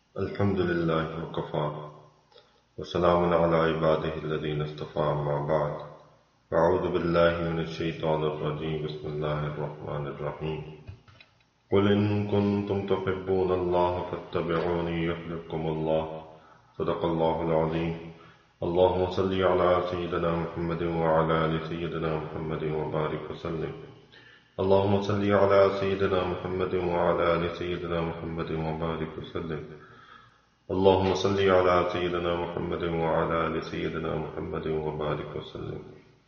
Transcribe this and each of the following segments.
الحمد لله وكفى وسلام على عباده الذين اصطفى أما بعد أعوذ بالله من الشيطان الرجيم بسم الله الرحمن الرحيم قل إن كنتم تحبون الله فاتبعوني يحببكم الله صدق الله العظيم اللهم صل على سيدنا محمد وعلى آل سيدنا محمد وبارك وسلم اللهم صل على سيدنا محمد وعلى آل سيدنا محمد وبارك وسلم اللهم صل على سيدنا محمد وعلى آل سيدنا محمد وبارك وسلم۔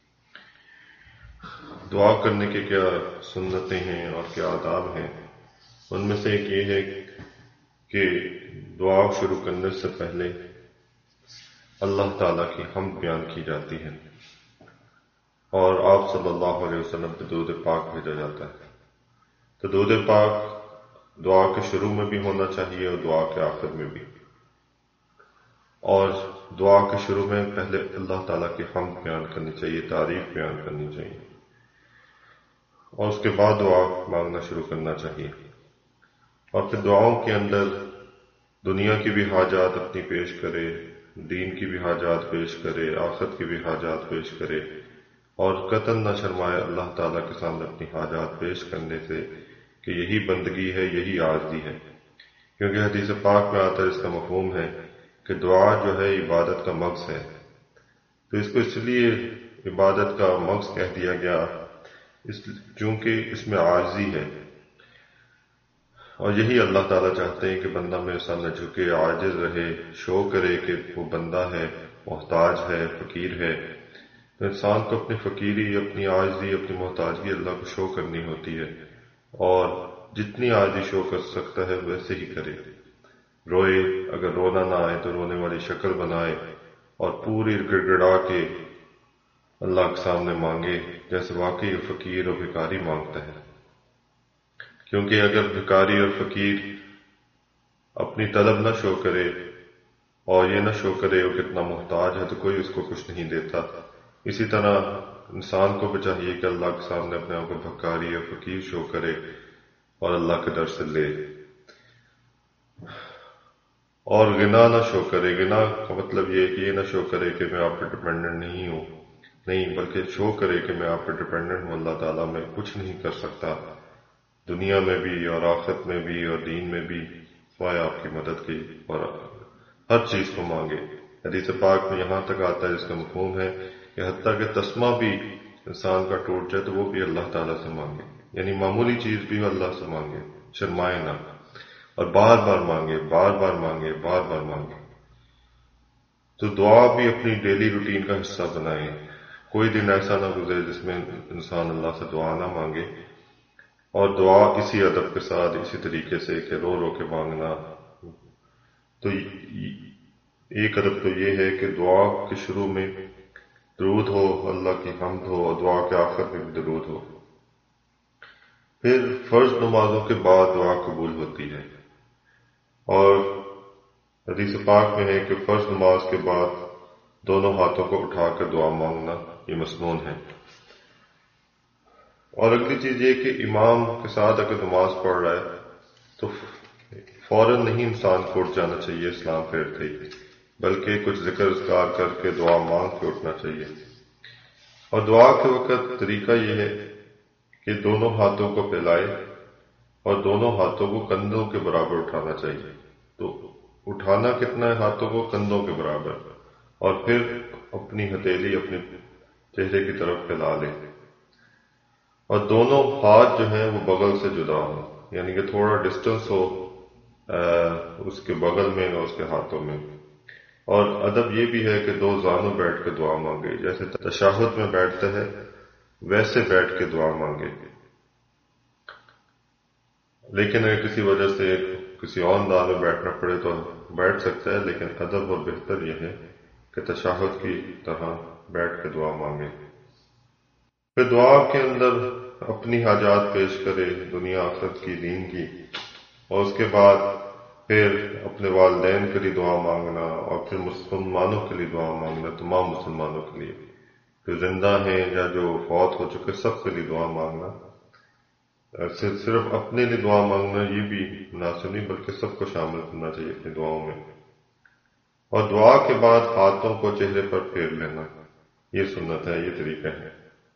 دعا کرنے کے کیا سنتیں ہیں اور کیا آداب ہیں؟ ان میں سے ایک یہ ہے کہ دعا شروع کرنے سے پہلے اللہ تعالیٰ کی حمد بیان کی جاتی ہے اور آپ صلی اللہ علیہ وسلم پہ درود پاک بھیجا جاتا ہے۔ تو درود پاک دعا کے شروع میں بھی ہونا چاہیے اور دعا کے آخر میں بھی، اور دعا کے شروع میں پہلے اللہ تعالیٰ کی حمد بیان کرنی چاہیے، تعریف بیان کرنی چاہیے، اور اس کے بعد دعا مانگنا شروع کرنا چاہیے۔ اور پھر دعاؤں کے اندر دنیا کی بھی حاجات اپنی پیش کرے، دین کی بھی حاجات پیش کرے، آخرت کی بھی حاجات پیش کرے، اور قطعاً نہ شرمائے اللہ تعالیٰ کے سامنے اپنی حاجات پیش کرنے سے، کہ یہی بندگی ہے، یہی عاجزی ہے۔ کیونکہ حدیث پاک میں آتا ہے، اس کا مفہوم ہے کہ دعا جو ہے عبادت کا مغز ہے، تو اس کو اس لیے عبادت کا مغز کہہ دیا گیا چونکہ اس میں عاجزی ہے، اور یہی اللہ تعالیٰ چاہتے ہیں کہ بندہ میرے سامنے جھکے، عاجز رہے، شو کرے کہ وہ بندہ ہے، محتاج ہے، فقیر ہے۔ تو انسان کو اپنی فقیری، اپنی عاجزی، اپنی محتاجگی اللہ کو شو کرنی ہوتی ہے، اور جتنی عاجزی شو کر سکتا ہے ویسے ہی کرے۔ روئے، اگر رونا نہ آئے تو رونے والی شکل بنائے، اور پوری گڑ گڑا کے اللہ کے سامنے مانگے جیسے واقعی فقیر اور بھکاری مانگتا ہے۔ کیونکہ اگر بھکاری اور فقیر اپنی طلب نہ شو کرے اور یہ نہ شو کرے وہ کتنا محتاج ہے، تو کوئی اس کو کچھ نہیں دیتا۔ اسی طرح انسان کو بھی چاہیے کہ اللہ کے سامنے اپنے آپ کو بھکاری اور فقیر شو کرے اور اللہ کے در سے لے، اور غنا نہ شو کرے۔ غنا کا مطلب یہ ہے کہ یہ نہ شو کرے کہ میں آپ پہ ڈپینڈنٹ نہیں ہوں، نہیں، بلکہ شو کرے کہ میں آپ پہ ڈپینڈنٹ ہوں، اللہ تعالیٰ میں کچھ نہیں کر سکتا، دنیا میں بھی اور آخرت میں بھی اور دین میں بھی، سوائے آپ کی مدد کی، اور ہر چیز کو مانگے۔ حدیث پاک میں یہاں تک آتا ہے، اس کا مفہوم ہے کہ حتیٰ کہ تسمہ بھی انسان کا ٹوٹ جائے تو وہ بھی اللہ تعالیٰ سے مانگے، یعنی معمولی چیز بھی اللہ سے مانگے، شرمائے نہ، اور بار بار مانگے، بار بار مانگے، بار بار مانگے۔ تو دعا بھی اپنی ڈیلی روٹین کا حصہ بنائیں۔ کوئی دن ایسا نہ گزرے جس میں انسان اللہ سے دعا نہ مانگے، اور دعا اسی ادب کے ساتھ، اسی طریقے سے کہ رو رو کے مانگنا۔ تو ایک ادب تو یہ ہے کہ دعا کے شروع میں درود ہو، اللہ کی حمد ہو، اور دعا کے آخر میں بھی درود ہو۔ پھر فرض نمازوں کے بعد دعا قبول ہوتی ہے، اور حدیث پاک میں ہے کہ فرض نماز کے بعد دونوں ہاتھوں کو اٹھا کر دعا مانگنا یہ مسنون ہے۔ اور اگلی چیز یہ کہ امام کے ساتھ اگر نماز پڑھ رہا ہے تو فوراً نہیں انسان کو اٹھ جانا چاہیے اسلام پھیرتے ہی، بلکہ کچھ ذکر اذکار کر کے دعا مانگ کے اٹھنا چاہیے۔ اور دعا کے وقت طریقہ یہ ہے کہ دونوں ہاتھوں کو پھیلائے اور دونوں ہاتھوں کو کندھوں کے برابر اٹھانا چاہیے۔ تو اٹھانا کتنا ہے؟ ہاتھوں کو کندھوں کے برابر، اور پھر اپنی ہتھیلی اپنے چہرے کی طرف پھیلا لے، اور دونوں ہاتھ جو ہیں وہ بغل سے جدا ہوں، یعنی کہ تھوڑا ڈسٹنس ہو اس کے بغل میں اور اس کے ہاتھوں میں۔ اور ادب یہ بھی ہے کہ دو زانوں بیٹھ کے دعا مانگے، جیسے تشہد میں بیٹھتے ہیں ویسے بیٹھ کے دعا مانگے۔ لیکن اگر کسی وجہ سے کسی اور انداز میں بیٹھنا پڑے تو بیٹھ سکتا ہے، لیکن ادب اور بہتر یہ ہے کہ تشہد کی طرح بیٹھ کے دعا مانگے۔ پھر دعا کے اندر اپنی حاجات پیش کرے، دنیا آخرت کی، دین کی، اور اس کے بعد پھر اپنے والدین کے لیے دعا مانگنا، اور پھر مسلمانوں کے لیے دعا مانگنا، تمام مسلمانوں کے لیے جو زندہ ہیں یا جو فوت ہو چکے، سب کے لیے دعا مانگنا۔ ایسے صرف اپنے لیے دعا مانگنا یہ بھی مناسب نہیں، بلکہ سب کو شامل کرنا چاہیے اپنی دعاؤں میں۔ اور دعا کے بعد ہاتھوں کو چہرے پر پھیر لینا، یہ سنت ہے، یہ طریقہ ہے۔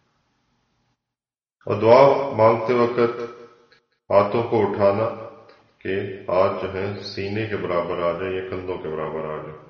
اور دعا مانگتے وقت ہاتھوں کو اٹھانا کہ ہاتھ جو ہیں سینے کے برابر آ جائیں یا کندھوں کے برابر آ جائیں۔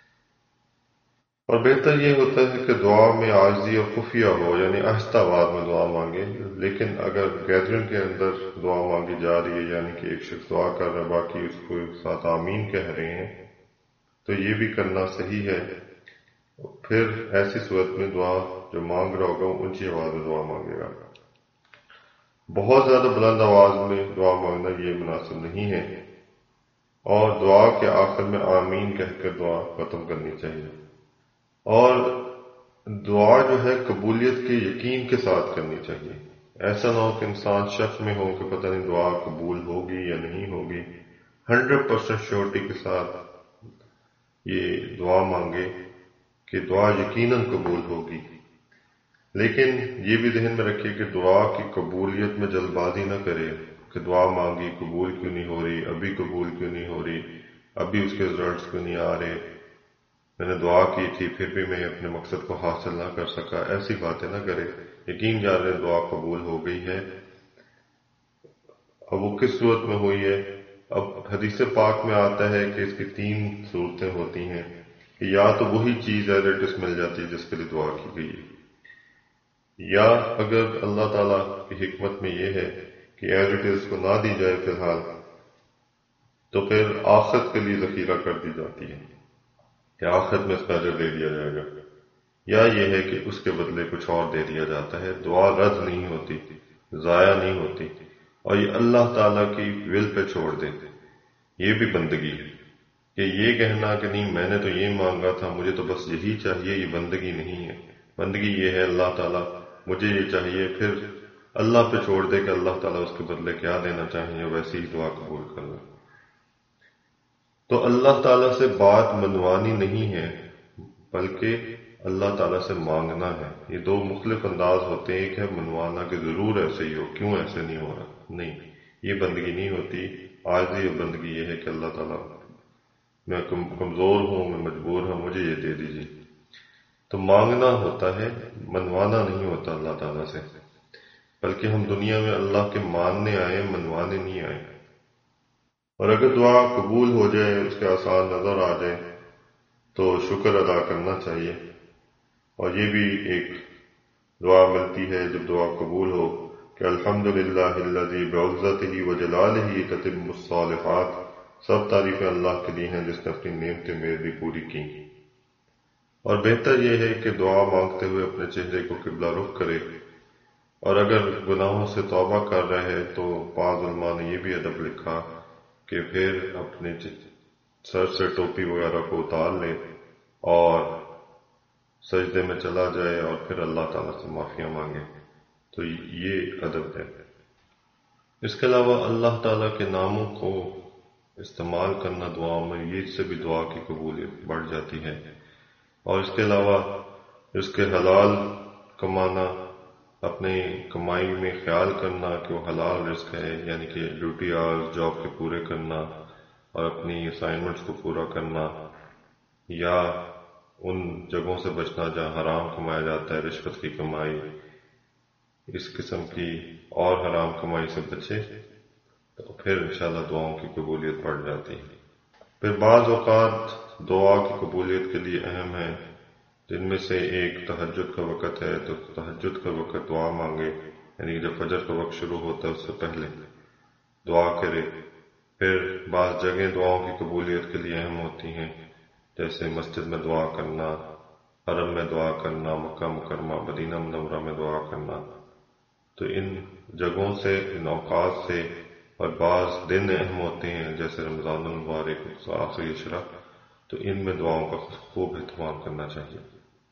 اور بہتر یہ ہوتا ہے کہ دعا میں عاجزی اور خفیہ ہو، یعنی آہستہ آواز میں دعا مانگے۔ لیکن اگر گیدرنگ کے اندر دعا مانگی جا رہی ہے، یعنی کہ ایک شخص دعا کر رہا ہے، باقی اس کو ساتھ آمین کہہ رہے ہیں، تو یہ بھی کرنا صحیح ہے۔ پھر ایسی صورت میں دعا جو مانگ رہا ہوگا وہ اونچی آواز میں دعا مانگے گا۔ بہت زیادہ بلند آواز میں دعا مانگنا یہ مناسب نہیں ہے، اور دعا کے آخر میں آمین کہہ کر دعا ختم کرنی چاہیے۔ اور دعا جو ہے قبولیت کے یقین کے ساتھ کرنی چاہیے۔ ایسا نہ ہو کہ انسان شک میں ہو کہ پتہ نہیں دعا قبول ہوگی یا نہیں ہوگی۔ 100% شیورٹی کے ساتھ یہ دعا مانگے کہ دعا یقیناً قبول ہوگی۔ لیکن یہ بھی ذہن میں رکھیے کہ دعا کی قبولیت میں جلد بازی نہ کرے کہ دعا مانگی قبول کیوں نہیں ہو رہی، ابھی قبول کیوں نہیں ہو رہی، ابھی اس کے رزلٹس کیوں نہیں آ رہے، میں نے دعا کی تھی پھر بھی میں اپنے مقصد کو حاصل نہ کر سکا۔ ایسی باتیں نہ کرے، یقین جانے دعا قبول ہو گئی ہے۔ اب وہ کس صورت میں ہوئی ہے؟ اب حدیث پاک میں آتا ہے کہ اس کی 3 صورتیں ہوتی ہیں کہ یا تو وہی چیز ایز مل جاتی ہے جس کے لیے دعا کی گئی ہے، یا اگر اللہ تعالیٰ کی حکمت میں یہ ہے کہ ایز اس کو نہ دی جائے فی الحال، تو پھر آخرت کے لیے ذخیرہ کر دی جاتی ہے کہ آخرت میں اس کا اجر دے دیا جائے گا، یا یہ ہے کہ اس کے بدلے کچھ اور دے دیا جاتا ہے۔ دعا رد نہیں ہوتی، ضائع نہیں ہوتی، اور یہ اللہ تعالیٰ کی ول پہ چھوڑ دیتے۔ یہ بھی بندگی ہے کہ یہ کہنا کہ نہیں میں نے تو یہ مانگا تھا، مجھے تو بس یہی چاہیے، یہ بندگی نہیں ہے۔ بندگی یہ ہے اللہ تعالیٰ مجھے یہ چاہیے، پھر اللہ پہ چھوڑ دے کہ اللہ تعالیٰ اس کے بدلے کیا دینا چاہیے، ویسی ہی دعا قبول کر لیں۔ تو اللہ تعالیٰ سے بات منوانی نہیں ہے، بلکہ اللہ تعالیٰ سے مانگنا ہے۔ یہ 2 مختلف انداز ہوتے ہیں۔ ایک ہے منوانا کہ ضرور ایسے ہی ہو، کیوں ایسے نہیں ہو رہا، نہیں، یہ بندگی نہیں ہوتی۔ عاجزی اور بندگی یہ ہے کہ اللہ تعالیٰ میں کمزور ہوں، میں مجبور ہوں، مجھے یہ دے دیجیے۔ تو مانگنا ہوتا ہے، منوانا نہیں ہوتا اللہ تعالیٰ سے، بلکہ ہم دنیا میں اللہ کے ماننے آئے، منوانے نہیں آئے۔ اور اگر دعا قبول ہو جائے، اس کے آثار نظر آ جائے، تو شکر ادا کرنا چاہیے۔ اور یہ بھی ایک دعا ملتی ہے جب دعا قبول ہو کہ الحمدللہ الذی بعزتہ وجلالہ تتم الصالحات، سب تعریفیں اللہ کے لیے ہیں جس نے اپنی نعمتیں میرے لیے پوری کی۔ اور بہتر یہ ہے کہ دعا مانگتے ہوئے اپنے چہرے کو قبلہ رخ کرے، اور اگر گناہوں سے توبہ کر رہے ہیں تو بعض علماء نے یہ بھی ادب لکھا کہ پھر اپنے سر سے ٹوپی وغیرہ کو اتار لے اور سجدے میں چلا جائے اور پھر اللہ تعالیٰ سے معافیاں مانگے، تو یہ ادب ہے۔ اس کے علاوہ اللہ تعالیٰ کے ناموں کو استعمال کرنا دعاؤں میں، یہ اس سے بھی دعا کی قبولیت بڑھ جاتی ہے۔ اور اس کے علاوہ اس کے حلال کمانا، اپنی کمائی میں خیال کرنا کہ وہ حلال رزق ہے، یعنی کہ ڈیوٹی آورز جاب کے پورے کرنا اور اپنی اسائنمنٹس کو پورا کرنا، یا ان جگہوں سے بچنا جہاں حرام کمایا جاتا ہے، رشوت کی کمائی، اس قسم کی اور حرام کمائی سے بچے، تو پھر انشاءاللہ دعاؤں کی قبولیت بڑھ جاتی ہے۔ پھر بعض اوقات دعا کی قبولیت کے لیے اہم ہے، جن میں سے ایک تہجد کا وقت ہے، تو تہجد کا وقت دعا مانگے، یعنی جب فجر کا وقت شروع ہوتا ہے اس سے پہلے دعا کرے۔ پھر بعض جگہیں دعاؤں کی قبولیت کے لیے اہم ہوتی ہیں، جیسے مسجد میں دعا کرنا، حرم میں دعا کرنا، مکہ مکرمہ مدینہ منورہ میں دعا کرنا۔ تو ان جگہوں سے، ان اوقات سے، اور بعض دن اہم ہوتے ہیں جیسے رمضان المبارک آخری عشرہ، تو ان میں دعاؤں کا خوب اہتمام کرنا چاہیے۔